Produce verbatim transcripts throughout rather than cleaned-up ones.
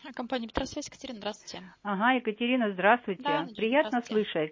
Компания Петросвязь. Екатерина, здравствуйте. Ага, Екатерина, здравствуйте. Да, Надежда, Приятно здравствуйте. слышать.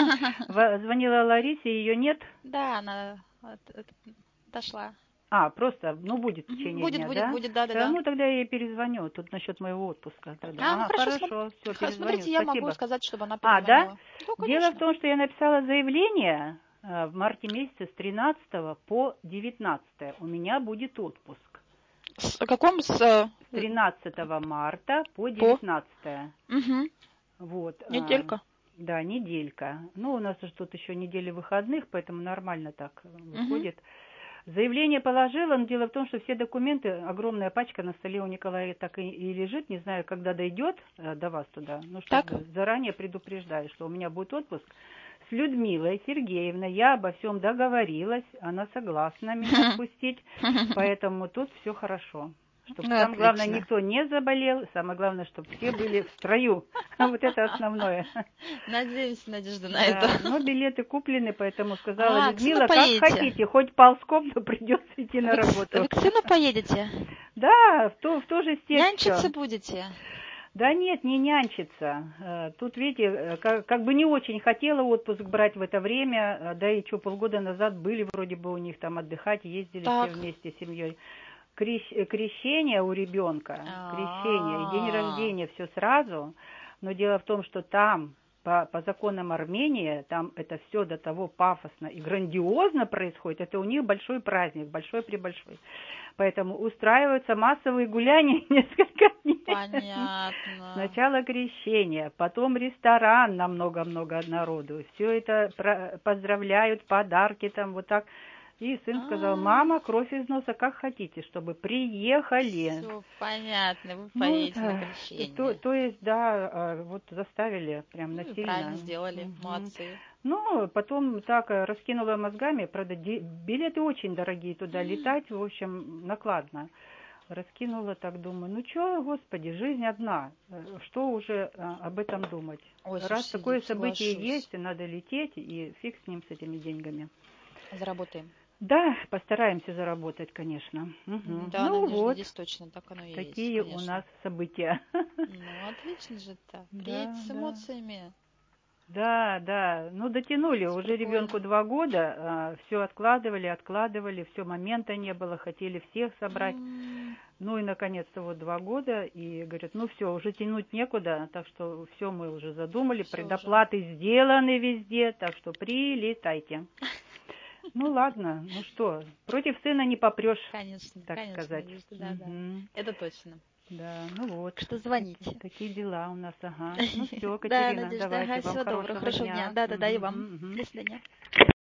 В- Звонила Ларисе, ее нет? Да, она от- от- дошла. А, просто, ну, будет в Мгм. течение Будет, дня, будет, да? будет, да, да, Все, да. ну, тогда я ей перезвоню. Тут насчет моего отпуска тогда. А, ну А, хорошо, смо- хорошо, все, х- перезвоню. смотрите, я могу Спасибо. сказать, чтобы она А, да? перезвонила. Да, Дело в конечно. том, что я написала заявление э, в марте месяце с тринадцатого по девятнадцатое. У меня будет отпуск. С о каком с э, С тринадцатого марта по по? девятнадцатое. Угу. Вот. а, Неделька. Да, неделька. Ну, у нас же тут еще недели выходных, поэтому нормально так э, Угу. выходит. Заявление положила, но дело в том, что все документы, огромная пачка на столе у Николая так и, и лежит, не знаю, когда дойдет э, до вас туда, ну, Так. чтобы заранее предупреждаю, что у меня будет отпуск с Людмилой Сергеевной, я обо всем договорилась, она согласна меня отпустить, поэтому тут все хорошо. Чтобы Ну, самое главное, отлично. никто не заболел, самое главное, чтобы все были в строю. Вот это основное. Надеюсь, Надежда, на это. Да, но билеты куплены, поэтому сказала А, к сыну Людмила, как поедете? хотите, хоть ползком, но придется идти на Вы к, с- работу. вы к сыну поедете? Да, в, то, в ту же степь Нянчиться все. будете? Да нет, не нянчиться. Э, Тут, видите, э, как, как бы не очень хотела отпуск брать в это время, э, да и что, полгода назад были вроде бы у них там отдыхать, ездили все Так. вместе с семьей. Крещ- э, Крещение у ребенка, крещение и день А. рождения все сразу, но дело в том, что там по, по законам Армении, там это все до того пафосно и грандиозно происходит, это у них большой праздник, большой-пребольшой. Поэтому устраиваются массовые гуляния несколько дней. Понятно. Сначала крещение, потом ресторан на много-много народу. Все это про- поздравляют, подарки там вот так. И сын сказал: А, мама, кровь из носа, как хотите, чтобы приехали. все понятно, вы Ну, поедете на да, то, крещение. то есть, да, а, вот заставили прям Ну и правильно насильно. сделали, Мгм. молодцы. Ну, потом так э, раскинула мозгами, правда, ди- билеты очень дорогие туда М, летать, в общем, накладно. Раскинула так, думаю, ну чё, господи, жизнь одна, э, что уже э, об этом думать? Ой, Раз слушайте, такое тут событие соглашусь. есть, и надо лететь, и фиг с ним, с этими деньгами. Заработаем. Да, постараемся заработать, конечно. М, Мгм. Да, Ну Надежда, вот, здесь точно так оно и есть, такие у нас конечно. события. Ну, отлично же-то. Приедете Да, с да. эмоциями. Да, да, ну дотянули, Это уже ребенку прикольно. два года, все откладывали, откладывали, все момента не было, хотели всех собрать. М, Ну и наконец-то вот два года, и говорят, ну все, уже тянуть некуда, так что все мы уже задумали, Все уже. предоплаты сделаны везде, так что прилетайте. Ну ладно, ну что, против сына не попрешь, Конечно, так конечно, сказать. Надежда, да, да. Мгм. Это точно. Да, ну вот, Так что такие, звоните. такие дела у нас, ага. Ну все, Да, Катерина, Надежда, давайте, ага, вам всего доброго, хорошего хорошего дня. дня. Да, да, да, и Мгм, вам. мгм, мгм. До свидания.